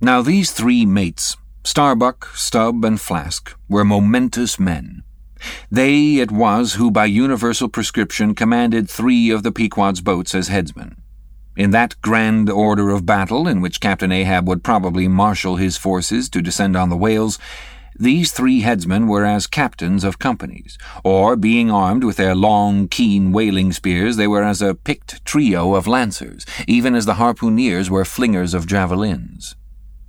Now these three mates, Starbuck, Stubb, and Flask, were momentous men. They it was who by universal prescription commanded three of the Pequod's boats as headsmen. In that grand order of battle in which Captain Ahab would probably marshal his forces to descend on the whales, these three headsmen were as captains of companies, or, being armed with their long, keen whaling spears, they were as a picked trio of lancers, even as the harpooneers were flingers of javelins.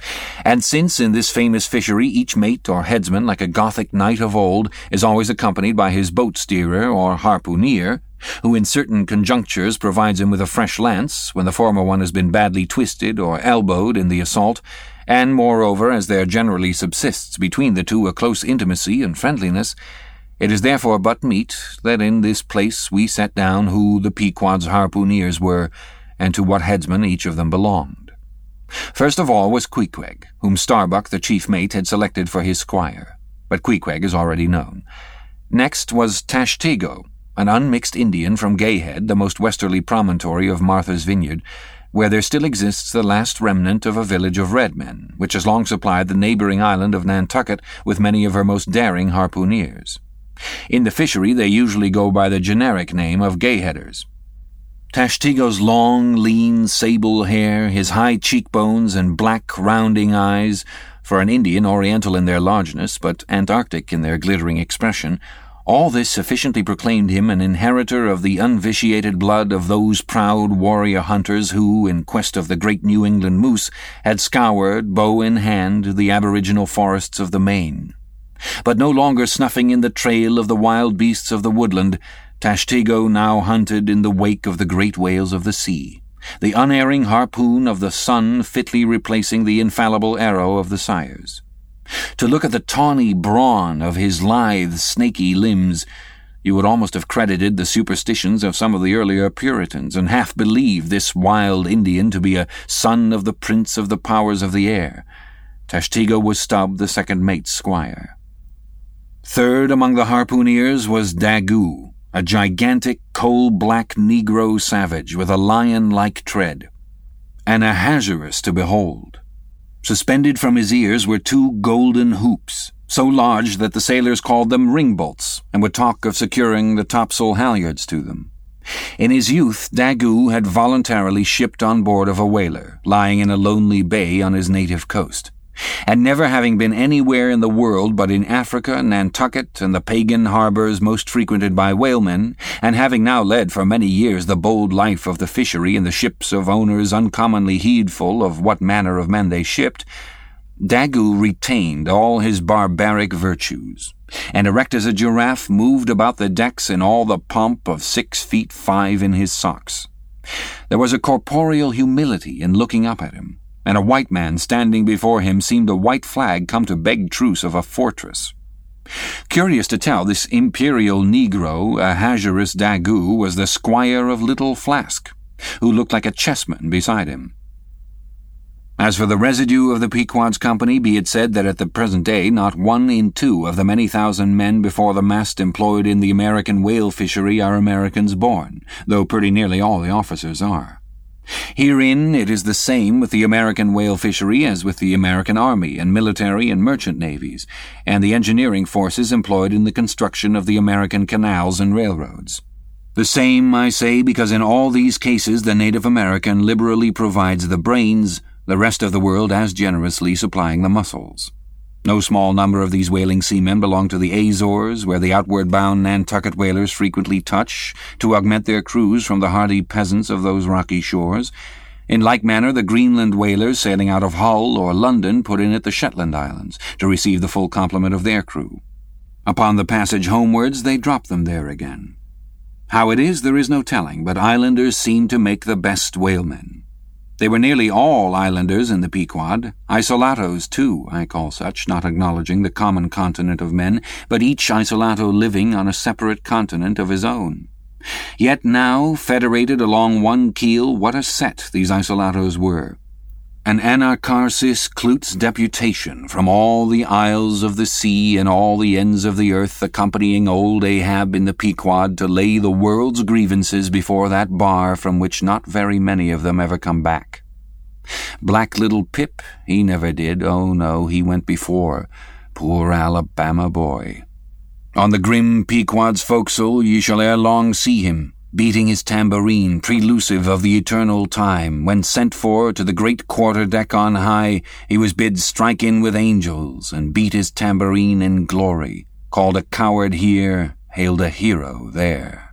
And since in this famous fishery each mate or headsman, like a Gothic knight of old, is always accompanied by his boat-steerer or harpooneer, who in certain conjunctures provides him with a fresh lance when the former one has been badly twisted or elbowed in the assault, and moreover, as there generally subsists between the two a close intimacy and friendliness, it is therefore but meet that in this place we set down who the Pequod's harpooneers were, and to what headsman each of them belonged. First of all was Queequeg, whom Starbuck, the chief mate, had selected for his squire, but Queequeg is already known. Next was Tashtego, an unmixed Indian from Gayhead, the most westerly promontory of Martha's Vineyard, where there still exists the last remnant of a village of red men, which has long supplied the neighboring island of Nantucket with many of her most daring harpooneers. In the fishery they usually go by the generic name of Gayheaders. Tashtego's long, lean, sable hair, his high cheekbones and black, rounding eyes, for an Indian oriental in their largeness, but Antarctic in their glittering expression, all this sufficiently proclaimed him an inheritor of the unvitiated blood of those proud warrior hunters who, in quest of the great New England moose, had scoured, bow in hand, the aboriginal forests of the Maine. But no longer snuffing in the trail of the wild beasts of the woodland, Tashtego now hunted in the wake of the great whales of the sea, the unerring harpoon of the sun fitly replacing the infallible arrow of the sires. To look at the tawny brawn of his lithe, snaky limbs, you would almost have credited the superstitions of some of the earlier Puritans, and half believed this wild Indian to be a son of the prince of the powers of the air. Tashtego was Stubb, the second mate's squire. Third among the harpooneers was Daggoo, a gigantic, coal-black Negro savage with a lion-like tread, an Ahasuerus to behold. Suspended from his ears were two golden hoops, so large that the sailors called them ring-bolts, and would talk of securing the topsail halyards to them. In his youth, Daggoo had voluntarily shipped on board of a whaler, lying in a lonely bay on his native coast, and never having been anywhere in the world but in Africa, Nantucket, and the pagan harbors most frequented by whalemen, and having now led for many years the bold life of the fishery in the ships of owners uncommonly heedful of what manner of men they shipped, Daggoo retained all his barbaric virtues, and erect as a giraffe moved about the decks in all the pomp of 6'5" in his socks. There was a corporeal humility in looking up at him, and a white man standing before him seemed a white flag come to beg truce of a fortress. Curious to tell, this imperial Negro, Ahasuerus Daggoo, was the squire of Little Flask, who looked like a chessman beside him. As for the residue of the Pequod's company, be it said that at the present day not 1 in 2 of the many thousand men before the mast employed in the American whale fishery are Americans born, though pretty nearly all the officers are. Herein it is the same with the American whale fishery as with the American Army and military and merchant navies, and the engineering forces employed in the construction of the American canals and railroads. The same, I say, because in all these cases the Native American liberally provides the brains, the rest of the world as generously supplying the muscles. No small number of these whaling seamen belong to the Azores, where the outward-bound Nantucket whalers frequently touch, to augment their crews from the hardy peasants of those rocky shores. In like manner, the Greenland whalers sailing out of Hull or London put in at the Shetland Islands, to receive the full complement of their crew. Upon the passage homewards, they drop them there again. How it is, there is no telling, but islanders seem to make the best whalemen. They were nearly all islanders in the Pequod, isolatos too, I call such, not acknowledging the common continent of men, but each isolato living on a separate continent of his own. Yet now, federated along one keel, what a set these isolatos were. An Anacharsis Cloots deputation from all the isles of the sea and all the ends of the earth accompanying old Ahab in the Pequod to lay the world's grievances before that bar from which not very many of them ever come back. Black little Pip, he never did. Oh no, he went before. Poor Alabama boy. On the grim Pequod's forecastle ye shall ere long see him, beating his tambourine, prelusive of the eternal time, when sent for to the great quarter-deck on high, he was bid strike in with angels, and beat his tambourine in glory, called a coward here, hailed a hero there.